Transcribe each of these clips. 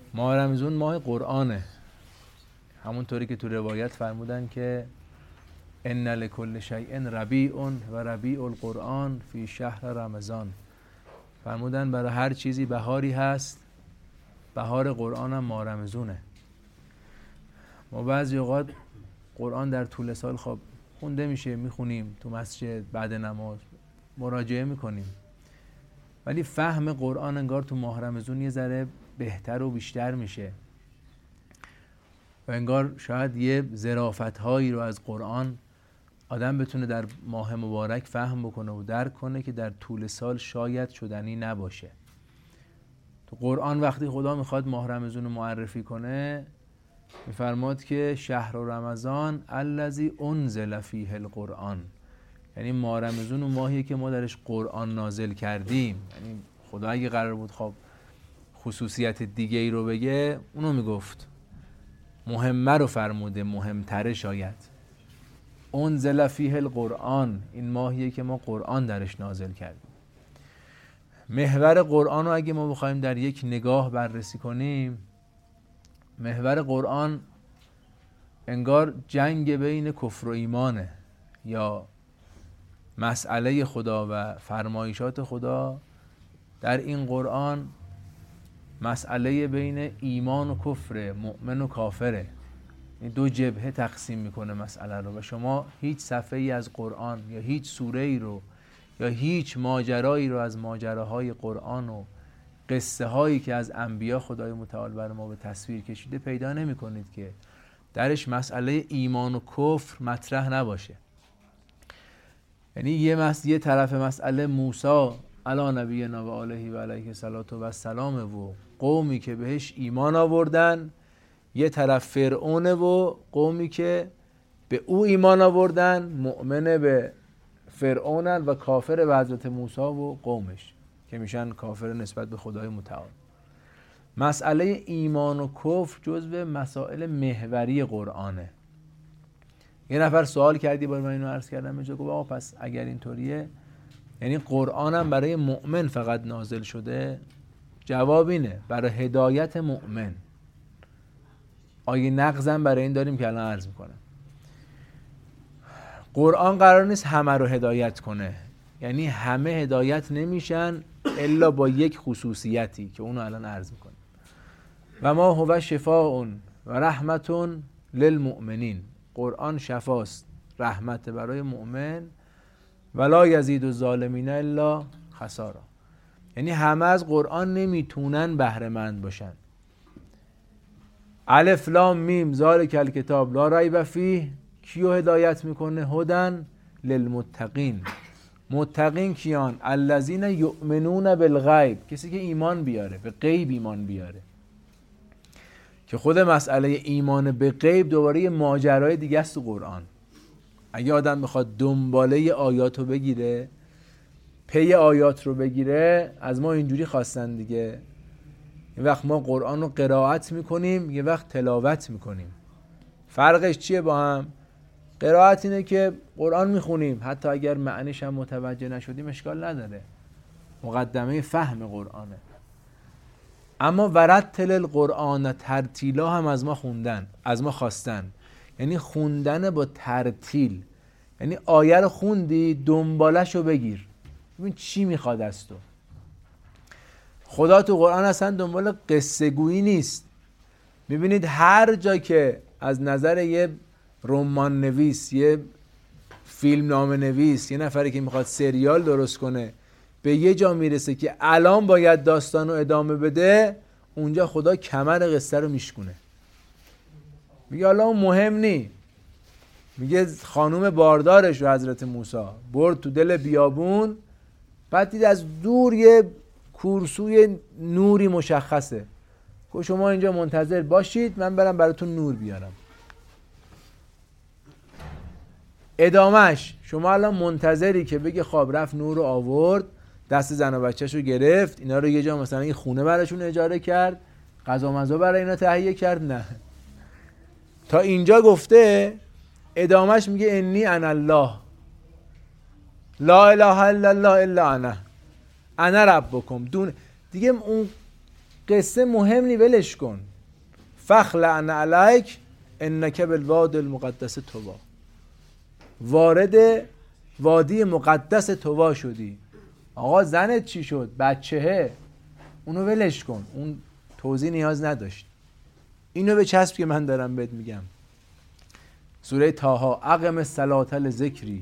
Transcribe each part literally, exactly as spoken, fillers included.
ماه رمضان ماه قرآنه، همونطوری که تو روایت فرمودن که ان لکل شیء ربیع و ربیع القرآن فی شهر رمضان. فرمودن برای هر چیزی بهاری هست، بهار قرآن هم ماه رمضونه. ما بعضی اوقات قرآن در طول سال خب خونده میشه، میخونیم تو مسجد بعد نماز مراجعه میکنیم، ولی فهم قرآن انگار تو ماه رمضان یه ذره بهتر و بیشتر میشه و انگار شاید یه ظرافت هایی رو از قرآن آدم بتونه در ماه مبارک فهم بکنه و درک کنه که در طول سال شاید شدنی نباشه. تو قرآن وقتی خدا میخواد ماه رمضان رو معرفی کنه میفرماد که شهر رمضان الذی انزل فیه القرآن، یعنی ماه رمضان و ماهیه که ما درش قرآن نازل کردیم. یعنی خدا اگه قرار بود خب خصوصیت دیگه ای رو بگه اونو میگفت، مهمه رو فرموده، مهمتره شاید. انزل فیه القرآن، این ماهیه که ما قرآن درش نازل کردیم. محور قرآن رو اگه ما بخوایم در یک نگاه بررسی کنیم، محور قرآن انگار جنگ بین کفر و ایمانه، یا مسئله خدا و فرمایشات خدا در این قرآن مسئله بین ایمان و کفر، مؤمن و کافره. این دو جبهه تقسیم میکنه مسئله رو و شما هیچ صفحه ای از قرآن یا هیچ سوره ای رو یا هیچ ماجرایی رو از ماجراهای قرآن و قصه هایی که از انبیا خدای متعال بر ما به تصویر کشیده پیدا نمی کنید که درش مسئله ایمان و کفر مطرح نباشه. یعنی یه, مس... یه طرف مسئله موسی علی نبینا و علیه و علیه الصلوة و السلام و قومی که بهش ایمان آوردن، یه طرف فرعون و قومی که به او ایمان آوردن، مؤمن به فرعونن و کافر به حضرت موسی و قومش که میشن کافر نسبت به خدای متعال. مسئله ایمان و کفر جزو مسائل محوری قرآنه. یه نفر سوال کردی بار من اینو عرض کردم اینجا، گفت آقا پس اگر اینطوریه یعنی قرآن هم برای مؤمن فقط نازل شده؟ جواب اینه برای هدایت مؤمن. آیه نقضم برای این داریم که الان عرض میکنم. قرآن قرار نیست همه رو هدایت کنه، یعنی همه هدایت نمیشن الا با یک خصوصیتی که اونو الان عرض میکنم. و ما هو شفاء و رحمت للمؤمنین، قرآن شفاست، رحمت برای مؤمن، ولا یزید الظالمین الا خسارا. یعنی همه از قرآن نمیتونن بهره مند باشن. الف لام میم ذالک الکتاب لا ریب فیه، کیو هدایت میکنه؟ هدن للمتقین. متقین کیان؟ الذین یؤمنون بالغیب، کسی که ایمان بیاره، به غیب ایمان بیاره. که خود مسئله ایمان به غیب دوباره یه ماجرای دیگه است تو قرآن. اگه آدم بخواد دنباله آیات رو بگیره، پی آیات رو بگیره، از ما اینجوری خواستن دیگه. یه وقت ما قرآن رو قرائت میکنیم، یه وقت تلاوت میکنیم. فرقش چیه با هم؟ قرائت اینه که قرآن میخونیم، حتی اگر معنیش هم متوجه نشدیم اشکال نداره، مقدمه فهم قرآنه. اما ورتل القرآن ترتیلا هم از ما خوندن، از ما خواستن. یعنی خوندن با ترتیل، یعنی آیه رو خوندی دنبالش رو بگیر، ببین چی میخواد از تو. خدا تو قرآن اصلا دنبال قصه گویی نیست. ببینید هر جا که از نظر یه رمان نویس، یه فیلم نامه نویس، یه نفری که میخواد سریال درست کنه به یه جا میرسه که الان باید داستان رو ادامه بده، اونجا خدا کمر قصه رو میشکونه، میگه حالا مهم نی. میگه خانوم باردارش رو حضرت موسی برد تو دل بیابون، بعد دید از دور یه کورسوی نوری مشخصه، گفت شما اینجا منتظر باشید من برم براتون نور بیارم. ادامهش شما الان منتظری که بگه خواب رفت نور رو آورد، دست زن و بچه‌ش رو گرفت، اینا رو یه جا مثلا یه خونه براشون اجاره کرد، غذا مزا برای اینا تهیه کرد؟ نه، تا اینجا گفته. ادامهش میگه انی انا الله لا اله الا الله الا انا انا ربکم. دون دیگه اون قصه مهم نی، ولش کن. فخلع علیک انک بالواد المقدس طوا، وارد وادی مقدس طوا شدی. آقا زنت چی شد؟ بچهه، اونو ولش کن، اون توضیح نیاز نداشت. اینو به چسب که من دارم بهت میگم. سوره طه: اقم الصلاة لذکری،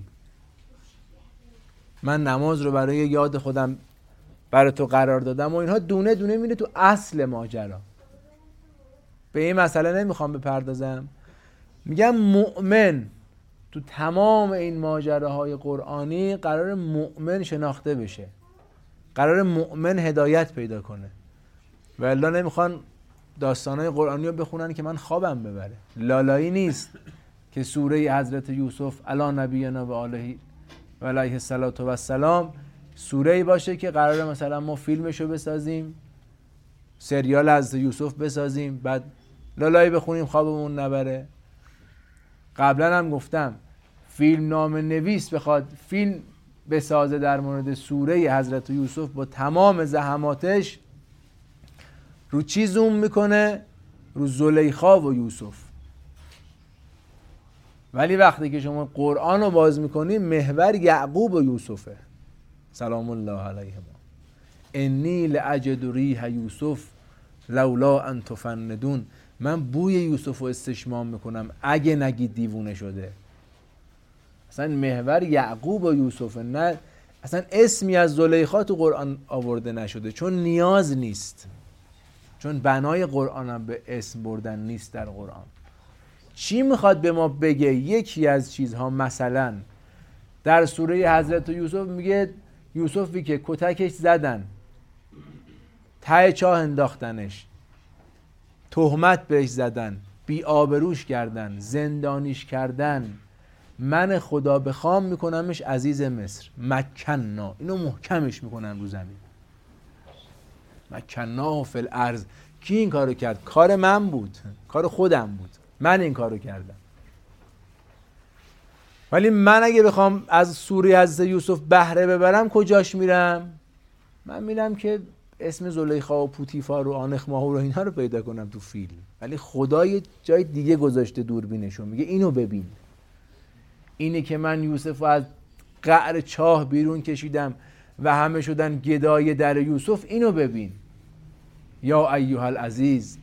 من نماز رو برای یاد خودم برای تو قرار دادم و اینها دونه دونه میره تو اصل ماجرا. به این مسئله نمیخوام بپردازم. میگم مؤمن تو تمام این ماجراهای قرآنی قرار مؤمن شناخته بشه، قرار مؤمن هدایت پیدا کنه. و الا نمیخوان داستانهای قرآنی رو بخونن که من خوابم ببره. لالایی نیست که سوره حضرت یوسف علی نبینا و آله و علیه الصلاة و السلام سوره‌ای باشه که قراره مثلا ما فیلمشو بسازیم، سریال از یوسف بسازیم، بعد لالایی بخونیم خوابمون نبره. قبلا هم گفتم فیلم نام نویس بخواد فیلم بسازه در مورد سوره حضرت یوسف با تمام زحماتش، رو چی زوم میکنه؟ رو زلیخا و یوسف. ولی وقتی که شما قرآن رو باز میکنی محور یعقوب و یوسفه سلام الله علیهما. انی لاجد ریح یوسف لولا ان تفندون، من بوی یوسف رو استشمام میکنم اگه نگید دیوونه شده. اصلا محور یعقوب و یوسفه، نه اصلا اسمی از زلیخا تو قرآن آورده نشده، چون نیاز نیست، چون بنای قرآن هم به اسم بردن نیست در قرآن. چی میخواد به ما بگه؟ یکی از چیزها مثلا در سوره حضرت یوسف میگه یوسفی که کتکش زدن، ته چاه انداختنش، تهمت بهش زدن، بی آبروش کردن، زندانیش کردن، من خدا بخوام میکنمش عزیز مصر. مکننا، اینو محکمش میکنن رو زمین. مکناه فی الارض. کی این کارو کرد؟ کار من بود، کار خودم بود، من این کارو کردم. ولی من اگه بخوام از سوره حضرت یوسف بهره ببرم کجاش میرم؟ من میرم که اسم زلیخا و پوتیفار و آنخ ماهور و اینها رو پیدا کنم تو فیلم. ولی خدا یه جای دیگه گذاشته دوربینشو، میگه اینو ببین. اینه که من یوسف رو از قعر چاه بیرون کشیدم و همه شدن گدای در یوسف، اینو ببین. یا ایها العزیز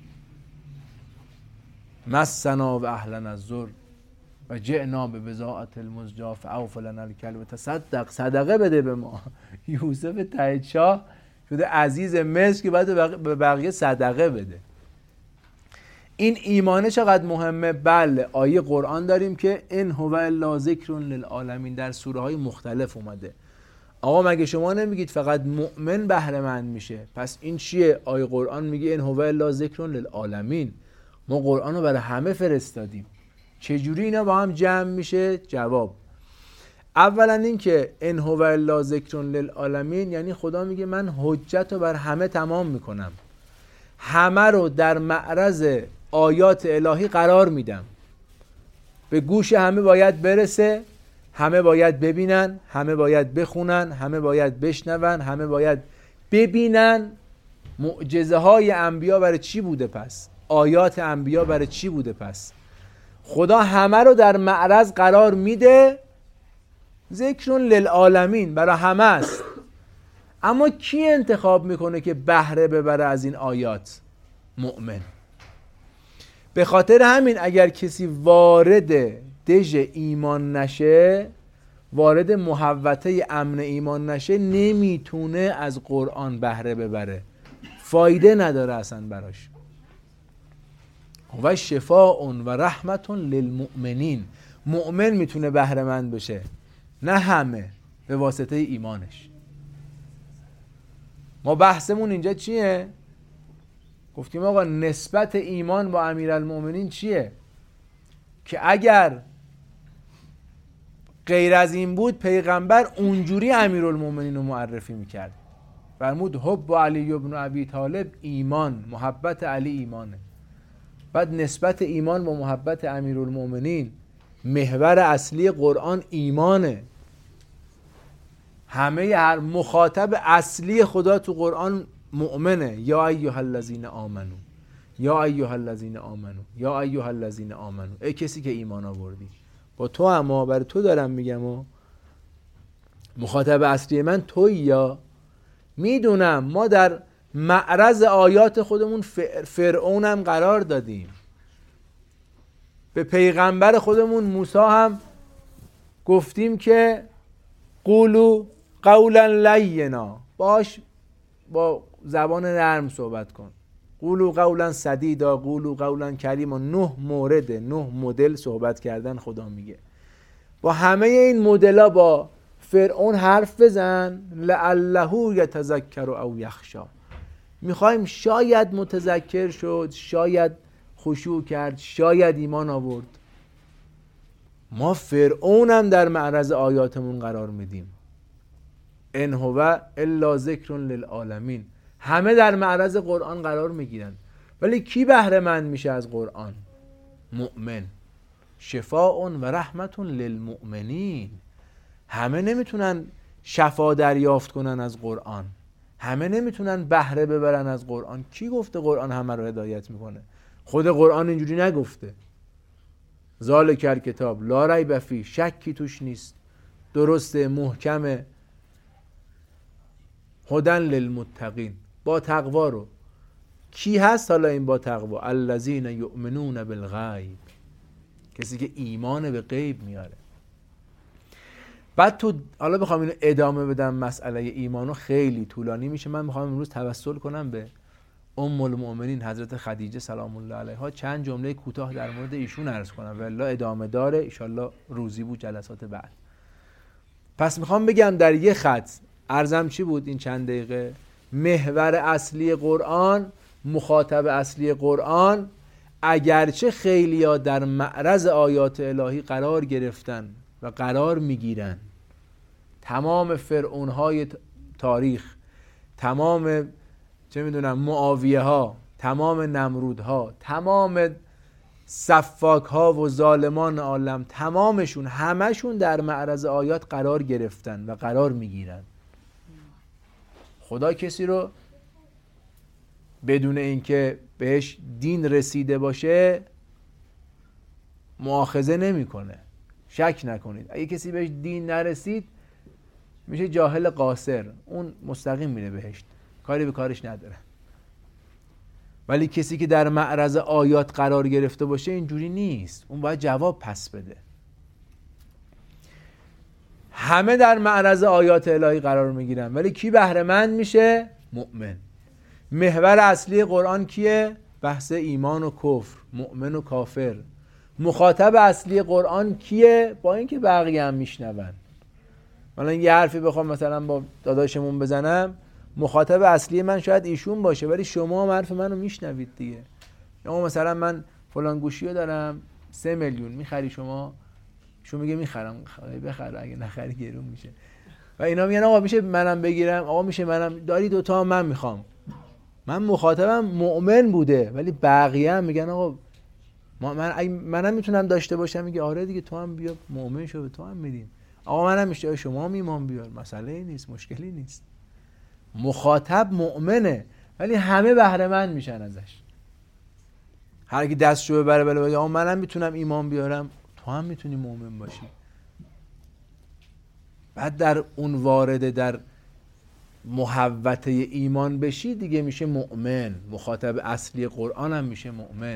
مسنا و اهلنا الضر و جئنا ببضاعة المزجاة فاوف لنا الکیل و تصدق، صدقه بده به ما. یوسف ته چاه شده عزیز مصر که باید به بقیه صدقه بده. این ایمانه چقدر مهمه. بله آیه قرآن داریم که ان هو الا ذکر للعالمین، در سوره های مختلف اومده. آقا مگه شما نمیگید فقط مؤمن بهره مند میشه؟ پس این چیه؟ آیه قرآن میگه ان هو الا ذکر للعالمین. ما قرآن رو برای همه فرستادیم. چجوری اینا با هم جمع میشه؟ جواب: اولا این که ان هو الا ذکر للعالمین یعنی خدا میگه من حجت رو بر همه تمام میکنم، همه رو در معرض آیات الهی قرار میدم، به گوش همه باید برسه، همه باید ببینن، همه باید بخونن، همه باید بشنون، همه باید ببینن. معجزه های انبیا برای چی بوده پس؟ آیات انبیا برای چی بوده پس؟ خدا همه رو در معرض قرار میده، ذکر للعالمین، برای همه است. اما کی انتخاب میکنه که بهره ببره از این آیات؟ مؤمن. به خاطر همین اگر کسی وارد دژ ایمان نشه، وارد محوطه امن ایمان نشه، نمیتونه از قرآن بهره ببره، فایده نداره اصلا براش. و شفاء و رحمت للمؤمنین، مؤمن میتونه بهره مند بشه، نه همه، به واسطه ایمانش. ما بحثمون اینجا چیه؟ گفتیم آقا نسبت ایمان با امیرالمؤمنین چیه؟ که اگر غیر از این بود پیغمبر اونجوری امیرالمؤمنین رو معرفی میکرد. فرمود حب علی ابن ابی طالب ایمان، محبت علی ایمانه. بعد نسبت ایمان با محبت امیرالمؤمنین، محور اصلی قرآن ایمانه. همه هر مخاطب اصلی خدا تو قرآن مؤمنه. یا ایها الذین آمنو، یا ایها الذین آمنو، یا ایها الذین آمنو، ای کسی که ایمان آوردی. با تو، اما برای تو دارم میگم و مخاطب اصلی من تویی. یا میدونم ما در معرض آیات خودمون فرعونم قرار دادیم، به پیغمبر خودمون موسی هم گفتیم که قولو قولا لینا، باش با زبان نرم صحبت کن. قولو قولا سدیدا، قولو قولا کریما. نه مورد، نه مدل صحبت کردن خدا میگه. با همه این مدل‌ها با فرعون حرف بزن، لعله یتذکر او یخشا. میخوایم شاید متذکر شد، شاید خشوع کرد، شاید ایمان آورد. ما فرعونم در معرض آیاتمون قرار میدیم. ان هو الا ذکر للعالمین. همه در معرض قرآن قرار میگیرن، ولی کی بهره مند میشه از قرآن؟ مؤمن. شفاء و رحمت للمؤمنین. همه نمیتونن شفا دریافت کنن از قرآن، همه نمیتونن بهره ببرن از قرآن. کی گفته قرآن همه رو هدایت میکنه؟ خود قرآن اینجوری نگفته. ذالک الکتاب لا ریب فیه، شکی توش نیست، درسته، محکمه. هدی للمتقین، با تقوا رو. کی هست حالا این با تقوا؟ الذین یؤمنون بالغیب، کسی که ایمان به غیب میاره. بعد تو حالا بخوام اینو ادامه بدم، مسئله ایمانو خیلی طولانی میشه. من میخوام امروز توسل کنم به ام المؤمنین حضرت خدیجه سلام الله علیها، چند جمله کوتاه در مورد ایشون عرض کنم، والله ادامه داره ان شاءالله روزی بود جلسات بعد. پس میخوام بگم در یه خط عرضم چی بود این چند دقیقه؟ محور اصلی قرآن، مخاطب اصلی قرآن، اگرچه خیلیا در معرض آیات الهی قرار گرفتن و قرار میگیرن، تمام فرعونهای تاریخ، تمام چه میدونم معاویه ها، تمام نمرود ها، تمام سفاک ها و ظالمان عالم، تمامشون همشون در معرض آیات قرار گرفتن و قرار میگیرن. خدا کسی رو بدون اینکه بهش دین رسیده باشه مؤاخذه نمیکنه. شک نکنید، اگه کسی بهش دین نرسید میشه جاهل قاصر، اون مستقیم میره بهشت، کاری به کارش نداره. ولی کسی که در معرض آیات قرار گرفته باشه اینجوری نیست، اون باید جواب پس بده. همه در معرض آیات الهی قرار میگیرن، ولی کی بهره مند میشه؟ مؤمن. محور اصلی قرآن کیه؟ بحث ایمان و کفر، مؤمن و کافر. مخاطب اصلی قرآن کیه؟ با اینکه بقیه هم میشنون. من یه حرفی بخوام مثلا با داداشمون بزنم، مخاطب اصلی من شاید ایشون باشه، ولی شما هم حرف منو میشنوید دیگه. یا مثلا من فلان گوشیو دارم سه میلیون میخری، شما شما میگه میخرم، بخر، اگه نخری گرون میشه. و اینا میگن آقا میشه منم بگیرم، آقا میشه منم، داری دوتا هم من میخوام. من مخاطبم مؤمن بوده، ولی بقیه هم میگن آقا من منم میتونم داشته باشم. میگه آره دیگه، تو هم بیا مؤمن شو، به تو هم میدیم. آقا منم میشه، شما هم ایمان بیار، مسئله نیست، مشکلی نیست. مخاطب مؤمنه، ولی همه بهره مند میشن ازش. هر کی دستشو ببره بالا بگه آقا منم میتونم ایمان بیارم، تو هم میتونی مؤمن باشی. بعد در اون وارد در محوطه ایمان بشی دیگه میشه مؤمن. مخاطب اصلی قرآن هم میشه مؤمن.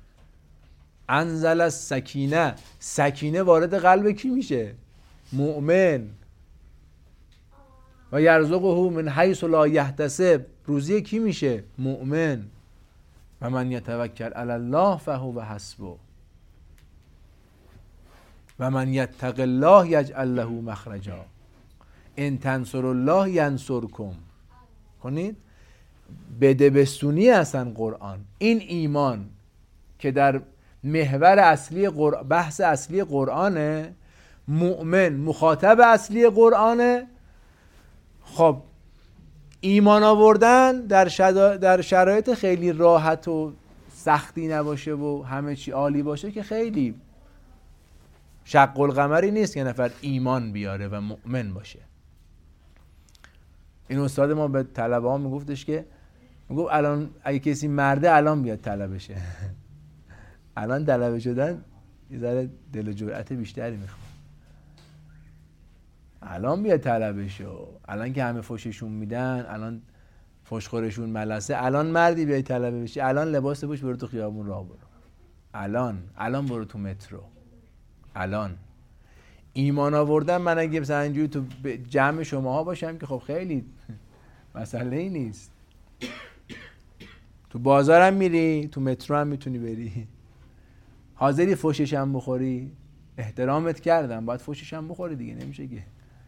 انزل السکینه، سکینه وارد قلب کی میشه؟ مؤمن. و یرزقه من حیث لا یحتسب، روزی کی میشه؟ مؤمن. و من یتوکل علی الله فهو حسبه و من یتق الله یجعل له مخرجا ان تنصروا الله ینصرکم. کنید بده بستونی اصلا قرآن. این ایمان که در محور اصلی قرآن، بحث اصلی قرآنه، مؤمن مخاطب اصلی قرآنه. خب ایمان آوردن در, شدا... در شرایط خیلی راحت و سختی نباشه و همه چی عالی باشه که خیلی شق القمری نیست که نفر ایمان بیاره و مؤمن باشه. این استاد ما به طلبه ها میگفتش که میگفت الان اگه کسی مرده الان بیاد طلبشه. الان طلبه شدن یه ذره دل و جرأت بیشتری میخواد. الان بیاد طلبشو، الان که همه فوششون میدن، الان فوشخورشون ملسه، الان مردی بیای طلبه بشی، الان لباس بپوش برو تو خیابون راه برو، الان الان برو تو مترو، الان ایمان آوردن. من اگه مثلا اینجوری تو جمع شماها باشم که خب خیلی مسئله ای نیست. تو بازارم میری، تو مترو هم میتونی بری. حاضری فوشش هم بخوری؟ احترامت کردم، باید فوشش هم بخوری دیگه، نمیشه که.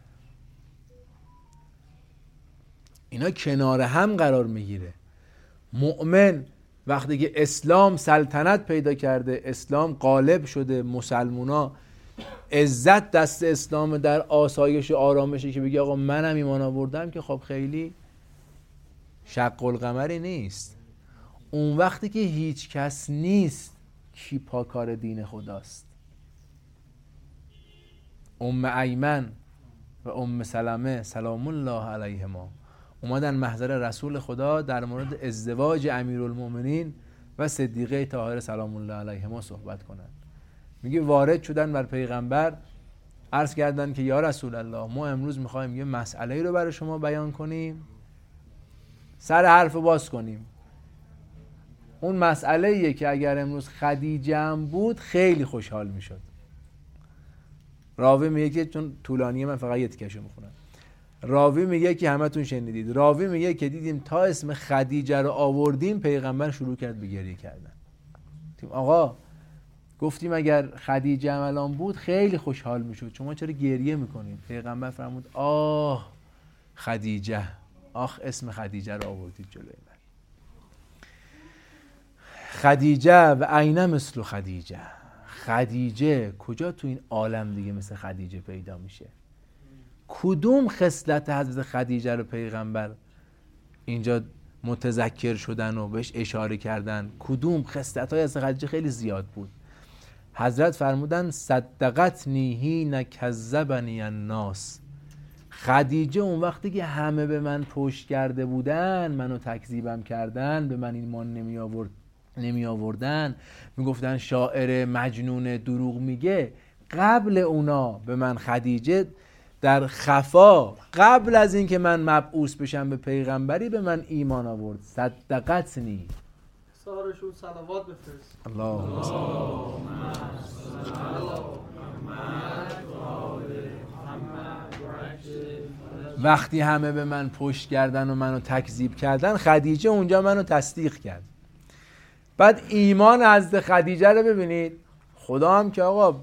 اینا کنار هم قرار میگیره. مؤمن وقتی که اسلام سلطنت پیدا کرده، اسلام غالب شده، مسلمونا عزت دست اسلام در آسایش و آرامشه که بگی آقا منم ایمان آوردم، که خب خیلی شق القمری نیست. اون وقتی که هیچ کس نیست، کی پاکار دین خداست؟ ام ایمن و ام سلمه سلام الله علیهما اومدن محضر رسول خدا در مورد ازدواج امیرالمومنین و صدیقه طاهره سلام الله علیهما صحبت کنند. میگه وارد شدن بر پیغمبر، عرض کردن که یا رسول الله، ما امروز میخوایم یه مسئله رو برای شما بیان کنیم، سر حرف باز کنیم. اون مسئله ایه که اگر امروز خدیجه هم بود خیلی خوشحال میشد. راوی میگه که چون طولانیه من فقط یه تیکشو میخونم. راوی میگه که همتون شنیدید، راوی میگه که دیدیم تا اسم خدیجه رو آوردیم پیغمبر شروع کرد به گریه کردن. آقا گفتیم اگر خدیجه هم الان بود خیلی خوشحال میشد، شما چرا گریه میکنید؟ پیغمبر فرمود آه خدیجه، آخ اسم خدیجه رو آوردید جلوی من. خدیجه و عین مثل خدیجه، خدیجه کجا تو این عالم دیگه مثل خدیجه پیدا میشه؟ کدوم خصلت حضرت خدیجه رو پیغمبر اینجا متذکر شدن و بهش اشاره کردن؟ کدوم خصلت های حضرت خدیجه خیلی زیاد بود. حضرت فرمودن صدقتنی حین کذبنی الناس. خدیجه اون وقتی که همه به من پشت کرده بودن، منو تکذیبم کردن، به من ایمان نمی آورد نمی آوردن، میگفتن شاعر مجنون دروغ میگه، قبل اونا به من خدیجه در خفا قبل از اینکه من مبعوث بشم به پیغمبری به من ایمان آورد. صدقتنی، سارشون صلوات بفرست. اللهم صل وقتی همه به من پشت کردن و منو تکذیب کردن، خدیجه اونجا منو تصدیق کرد. بعد ایمان از خدیجه رو ببینید. خدا هم که آقا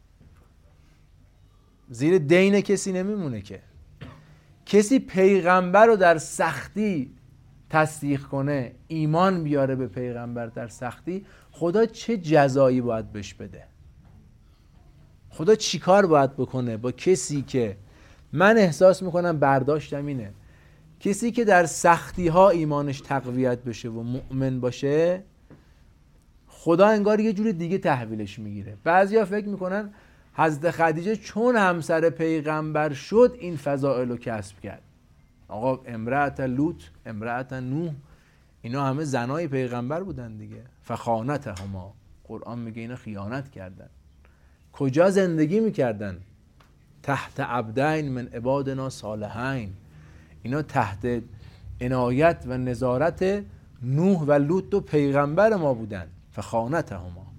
زیر دین کسی نمیمونه که. کسی پیغمبر رو در سختی تصدیق کنه، ایمان بیاره به پیغمبر در سختی، خدا چه جزایی باید بهش بده؟ خدا چی کار باید بکنه با کسی که من احساس میکنم برداشتم اینه، کسی که در سختی ها ایمانش تقویت بشه و مؤمن باشه، خدا انگار یه جور دیگه تحویلش میگیره. بعضیا فکر میکنن حضرت خدیجه چون همسر پیغمبر شد این فضائل رو کسب کرد. آقا امرأت لوط، امرأت نوح، اینا همه زنای پیغمبر بودن دیگه. فخانتهما، قرآن میگه اینا خیانت کردن. کجا زندگی میکردن؟ تحت عبدین من عبادنا صالحین. اینا تحت عنایت و نظارت نوح و لوط و پیغمبر ما بودن. فخانتهما،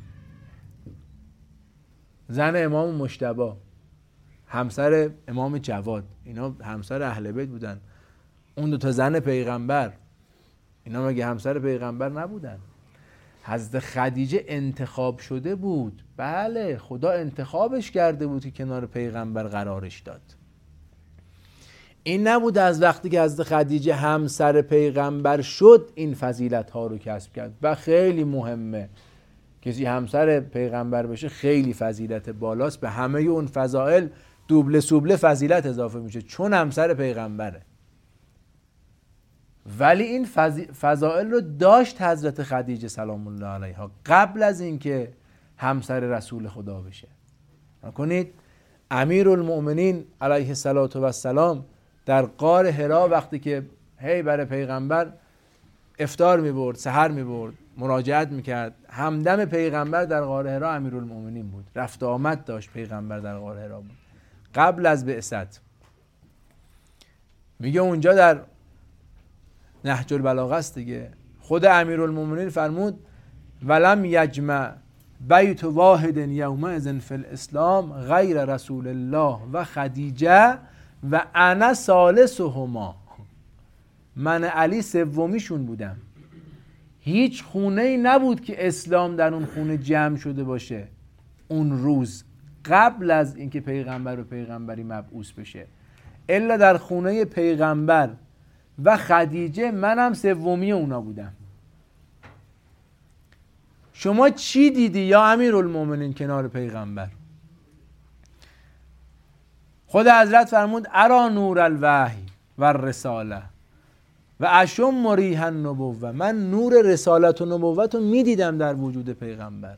زن امام مجتبی، همسر امام جواد، اینا همسر اهل بیت بودن. اون دو تا زن پیغمبر، اینا مگه همسر پیغمبر نبودن؟ حضرت خدیجه انتخاب شده بود. بله خدا انتخابش کرده بود که کنار پیغمبر قرارش داد. این نبود از وقتی که حضرت خدیجه همسر پیغمبر شد این فضیلت ها رو کسب کرد. و خیلی مهمه کسی همسر پیغمبر بشه، خیلی فضیلت بالاست، به همه اون فضائل دوبله سوبله فضیلت اضافه میشه چون همسر پیغمبره. ولی این فضائل رو داشت حضرت خدیجه سلام الله علیها قبل از اینکه همسر رسول خدا بشه. نکنید امیرالمؤمنین علیه الصلاة و السلام در غار حرا وقتی که هی برای پیغمبر افطار میبرد، سحر میبرد، مراجعت میکرد. همدم پیغمبر در غار حرا امیرالمومنین بود، رفت آمد داشت پیغمبر در غار حرا بود قبل از بعثت. میگه اونجا در نهج البلاغه است دیگه، خود امیرالمومنین فرمود ولم یجمع بیت واحد یومئذ فی الاسلام غیر رسول الله و خدیجه و انا ثالثهما. من علی سومیشون بودم. هیچ خونه ای نبود که اسلام در اون خونه جمع شده باشه اون روز قبل از اینکه پیغمبر و پیغمبری مبعوث بشه، الا در خونه پیغمبر و خدیجه منم سومی اونا بودم. شما چی دیدی یا امیرالمومنین کنار پیغمبر؟ خود حضرت فرمود ارا نور الوحی و الرساله و اشم ریح النبوه. من نور رسالت و نبوت رو میدیدم در وجود پیغمبر.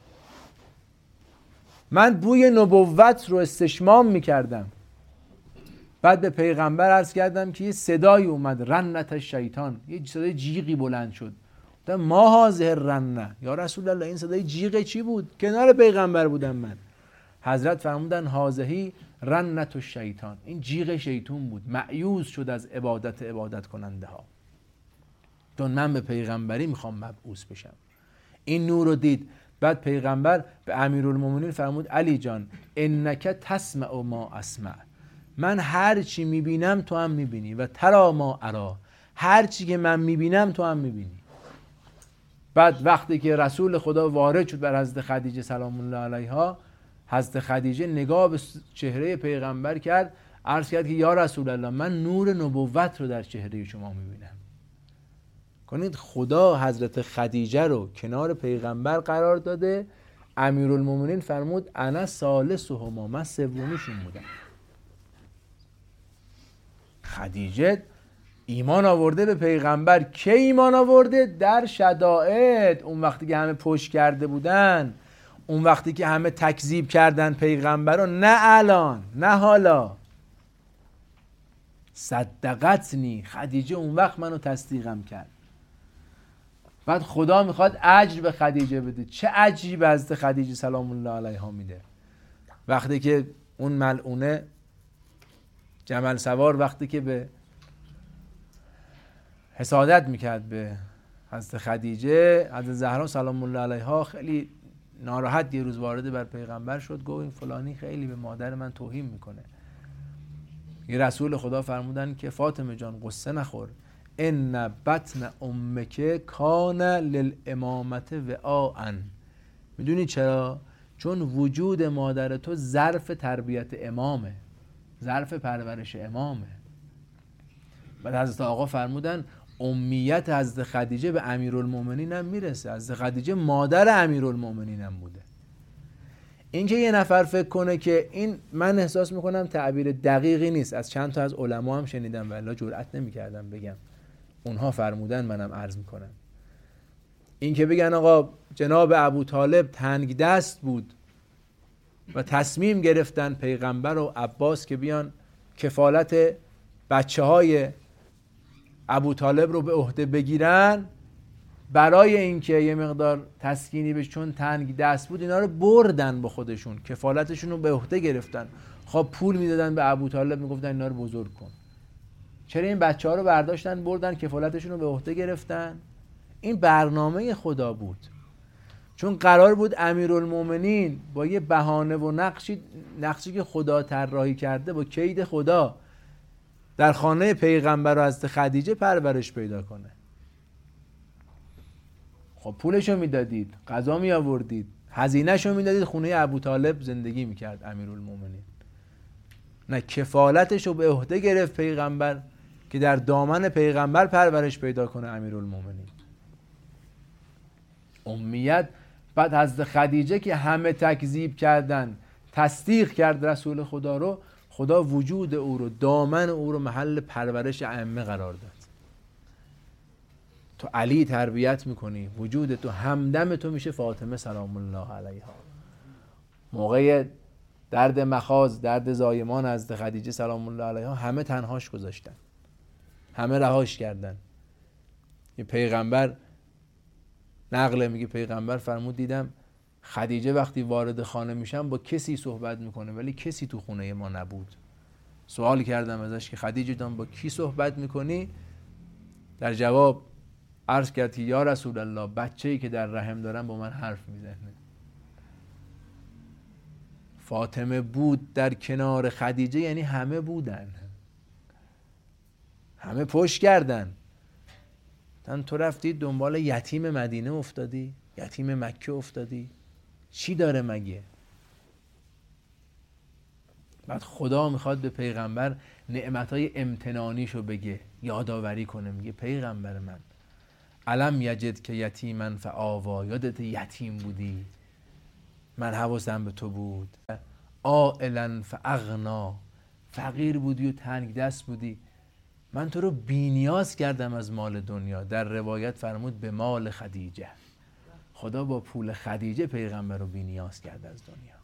من بوی نبوت رو استشمام میکردم. بعد به پیغمبر عرض کردم که یه صدایی اومد، رنت شیطان، یه صدای جیغی بلند شد. ما هازه رنه یا رسول الله، این صدای جیغ چی بود؟ کنار پیغمبر بودم من. حضرت فرمودن هازهی رنت شیطان، این جیغ شیطان بود، مایوس شد از عبادت عبادت کننده ها، چون من به پیغمبری میخوام مبعوث بشم. این نور رو دید. بعد پیغمبر به امیرالمومنین فرمود علی جان انک تسمع ما اسمع، من هر چی میبینم تو هم میبینی، و ترا ما ارا، هر چی که من میبینم تو هم میبینی. بعد وقتی که رسول خدا وارد شد بر حضرت خدیجه سلام الله علیها، حضرت خدیجه نگاه به چهره پیغمبر کرد، عرض کرد که یا رسول الله من نور نبوت رو در چهره شما میبینم. کنید خدا حضرت خدیجه رو کنار پیغمبر قرار داده. امیرالمومنین فرمود انا ثالثهما، من سومیشون بودم. خدیجه ایمان آورده به پیغمبر. که ایمان آورده؟ در شدائد، اون وقتی که همه پشت کرده بودن، اون وقتی که همه تکذیب کردن پیغمبر رو. نه الان، نه حالا. صدقتنی، خدیجه اون وقت منو تصدیقم کرد. بعد خدا میخواد اجر به خدیجه بده. چه اجری به حضرت خدیجه سلام الله علیها میده؟ وقتی که اون ملعونه جمل سوار وقتی که به حسادت میکرد به حضرت خدیجه، حضرت زهرا سلام الله علیها خیلی ناراحت یه روز وارد بر پیغمبر شد، گفت این فلانی خیلی به مادر من توهین میکنه. یه رسول خدا فرمودن که فاطمه جان قصه نخور، ان بطن امک کان للامامت وعاء. میدونی چرا؟ چون وجود مادر تو ظرف تربیت امامه، ظرف پرورش امامه. بعد حضرت آقا فرمودن امیت حضرت خدیجه به امیرالمومنین هم میرسه. حضرت خدیجه مادر امیرالمومنین هم بوده. این که یه نفر فکر کنه که این، من احساس میکنم تعبیر دقیقی نیست، از چند تا از علما هم شنیدم والله جرئت نمیکردم بگم، اونها فرمودن منم عرض میکنم. این که بگن آقا جناب ابو طالب تنگ دست بود و تصمیم گرفتن پیغمبر و عباس که بیان کفالت بچه های ابو طالب رو به عهده بگیرن، برای اینکه یه مقدار تسکینی بشه چون تنگ دست بود، اینا رو بردن با خودشون، کفالتشون رو به عهده گرفتن. خب پول میدادن به ابو طالب، میگفتن اینا رو بزرگ کن. چرا این بچه ها رو برداشتن بردن کفالتشون رو به عهده گرفتن؟ این برنامه خدا بود. چون قرار بود امیرالمومنین با یه بهانه و نقشی نقشی که خدا طراحی کرده، با کید خدا در خانه پیغمبر و حضرت خدیجه پرورش پیدا کنه. خب پولشو میدادید، غذا می آوردید، هزینه‌شو میدادید، خونه ابو طالب زندگی میکرد امیرالمومنین. نه، کفالتشو به عهده گرفت پیغمبر که در دامن پیغمبر پرورش پیدا کنه امیرالمومنین. امیت. بعد حضرت خدیجه که همه تکذیب کردن، تصدیق کرد رسول خدا رو، خدا وجود او رو، دامن او رو محل پرورش ائمه قرار داد. تو علی تربیت میکنی، وجود تو، همدم تو میشه فاطمه سلام الله علیها. موقع درد مخاض، درد زایمان از خدیجه سلام الله علیها، همه تنهاش گذاشتن، همه رهاش کردن. یه پیغمبر نقله میگه پیغمبر فرمود دیدم خدیجه وقتی وارد خانه میشم با کسی صحبت میکنه ولی کسی تو خونه ما نبود. سوال کردم ازش که خدیجه جان با کی صحبت میکنی؟ در جواب عرض کرد که یا رسول الله بچه‌ای که در رحم دارم با من حرف میزنه. فاطمه بود در کنار خدیجه، یعنی همه بودن، همه پشت کردن. تن تو رفتی دنبال یتیم مدینه افتادی، یتیم مکه افتادی، چی داره مگه؟ بعد خدا میخواد به پیغمبر نعمتهای امتنانیشو بگه، یادآوری کنه. میگه پیغمبر من الم یجد که یتیمن فآوا، یادت یتیم بودی من حواسم به تو بود. عائلا فاغنا، فقیر بودی و تنگ دست بودی من تو رو بی‌نیاز کردم از مال دنیا. در روایت فرمود به مال خدیجه، خدا با پول خدیجه پیغمبر رو بی‌نیاز کرد از دنیا.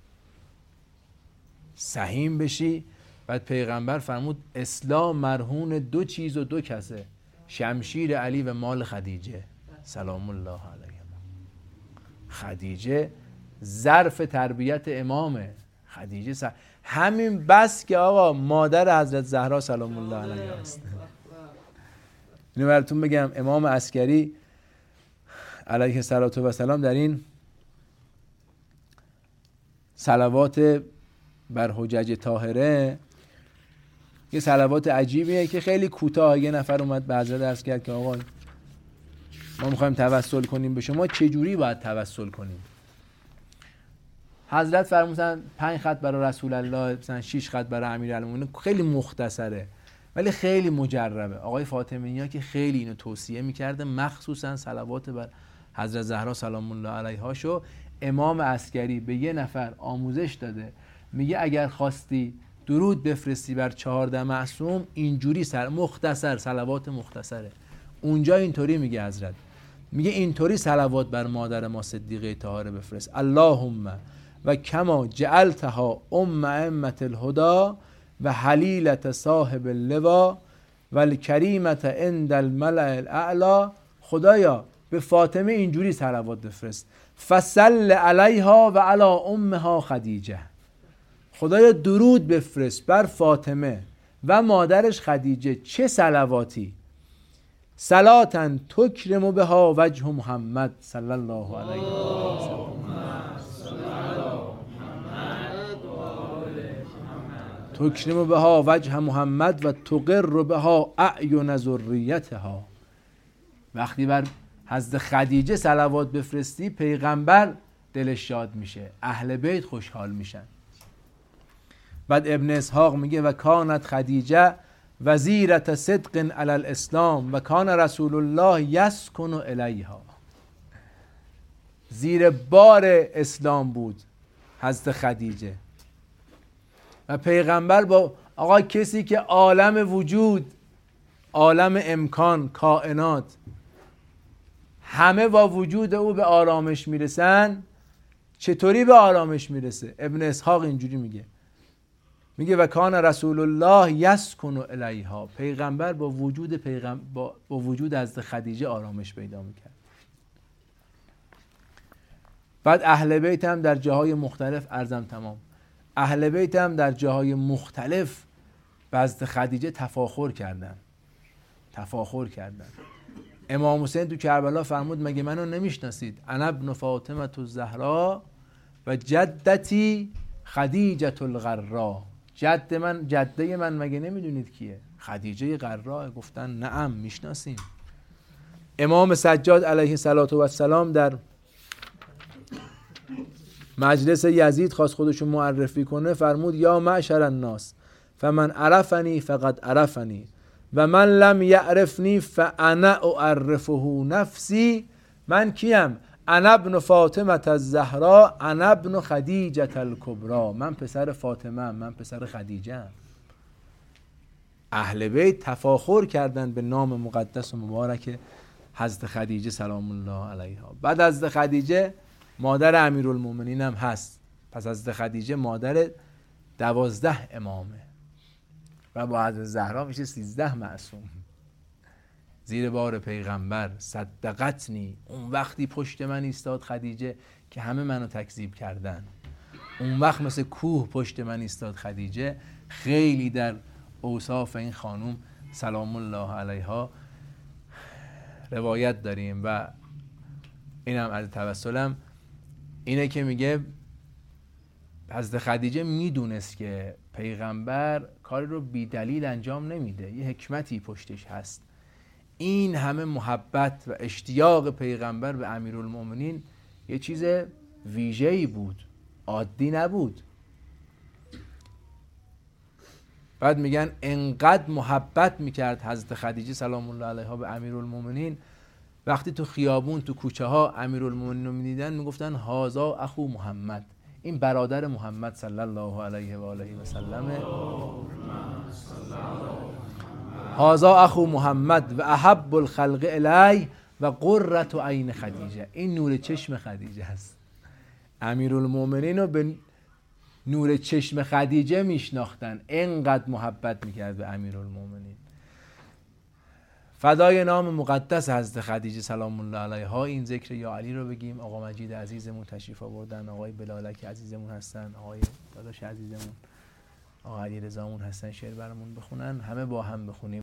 سهیم بشی. بعد پیغمبر فرمود اسلام مرهون دو چیز و دو کسه، شمشیر علی و مال خدیجه سلام الله علیها. خدیجه ظرف تربیت امامه. خدیجه سر... همین بس که آقا مادر حضرت زهرا سلام الله علیها است. اینو براتون بگم امام عسکری علیه السلام در این صلوات بر حجج طاهره یه صلوات عجیبیه که خیلی کوتاه، یه نفر اومد به حضرت عرض کرد که آقا ما میخوایم توسل کنیم به شما، چه جوری باید توسل کنیم؟ حضرت فرمودن پنج خط برای رسول الله، مثلا شش خط برای امیرالمومنین. خیلی مختصره ولی خیلی مجربه. آقای فاطمی‌نیا که خیلی اینو توصیه میکرده، مخصوصا صلوات بر حضرت زهرا سلام الله علیها شو امام عسکری به یه نفر آموزش داده. میگه اگر خواستی درود بفرستی بر چهارده معصوم اینجوری سر مختصر، صلوات مختصره. اونجا اینطوری میگه حضرت، میگه اینطوری صلوات بر مادر ما صدیقه طاهره بفرست: اللهم و کما جعلتها ام ائمه الهدی و حلیلة صاحب اللوا و الکریمة عند الملأ الاعلی. خدایا به فاطمه اینجوری صلوات بفرست: فصل علیها و علی امها خدیجه. خدایا درود بفرست بر فاطمه و مادرش خدیجه. چه صلواتی؟ صلاتن تکرم بها وجه محمد صلی الله علیه و سلم. تکرم بها وجه محمد و تقر بها اعین ذریتها. وقتی بر حضرت خدیجه صلوات بفرستی پیغمبر دلش شاد میشه، اهل بیت خوشحال میشن. بعد ابن اسحاق میگه و کانت خدیجه وزیرت صدق علی الاسلام و کان رسول الله یسکن الیها. زیر بار اسلام بود حضرت خدیجه و پیغمبر با آقا کسی که عالم وجود، عالم امکان، کائنات همه با وجود او به آرامش میرسن، چطوری به آرامش میرسه؟ ابن اسحاق اینجوری میگه، میگه و کان رسول الله یسکن الیها. پیغمبر با وجود پیغمبر با, با وجود حضرت خدیجه آرامش پیدا میکرد. بعد اهل بیت هم در جاهای مختلف، ارزم تمام، اهل بیت هم در جاهای مختلف به حضرت خدیجه تفاخر کردن تفاخر کردن. امام حسین تو کربلا فرمود مگه منو نمیشناسید؟ انا ابن فاطمه الزهرا و جدتی خدیجه الغرا. جد من، جده من مگه نمیدونید کیه؟ خدیجه غرا. گفتن نعم میشناسیم. امام سجاد علیه السلام در مجلس یزید خواست خودشو معرفی کنه، فرمود یا معشر الناس فمن عرفنی فقد عرفنی و من لم یعرفنی فانا اعرفه نفسی. من کیم؟ انا ابن فاطمه الزهرا انا ابن خدیجه الکبری. من پسر فاطمه، من پسر خدیجه. اهل بیت تفاخر کردن به نام مقدس و مبارک حضرت خدیجه سلام الله علیها. بعد از حضرت خدیجه مادر امیرالمومنین هم هست. پس حضرت خدیجه مادر دوازده امامه و با حضرت زهرا میشه سیزده معصوم. زیر بار پیغمبر، صدقتنی، اون وقتی پشت من ایستاد خدیجه که همه منو تکذیب کردن، اون وقت مثل کوه پشت من ایستاد خدیجه. خیلی در اوصاف این خانوم سلام الله علیها روایت داریم و اینم از توسلم اینه که میگه حضرت خدیجه میدونست که پیغمبر کاری رو بی دلیل انجام نمیده، یه حکمتی پشتش هست. این همه محبت و اشتیاق پیغمبر به امیرالمومنین یه چیز ویژه‌ای بود، عادی نبود. بعد میگن انقدر محبت میکرد حضرت خدیجه سلام الله علیها به امیرالمومنین، وقتی تو خیابون تو کوچه ها امیرالمومنین رو میدیدن میگفتن هازا اخو محمد، این برادر محمد صلی الله علیه و آله و سلم. هازا اخو محمد و احب الخلق الی و قرة عین خدیجه، این نور چشم خدیجه است. امیرالمومنین رو به نور چشم خدیجه میشناختن، اینقدر محبت میکرد به امیرالمومنین. فدای نام مقدس حضرت خدیجه سلام الله علیها این ذکر یا علی رو بگیم. آقا مجید عزیزمون تشریف آوردن، آقای بلالک عزیزمون هستن، آقای داداش عزیزمون آقا علی رضامون هستن، شعر برامون بخونن، همه با هم بخونیم.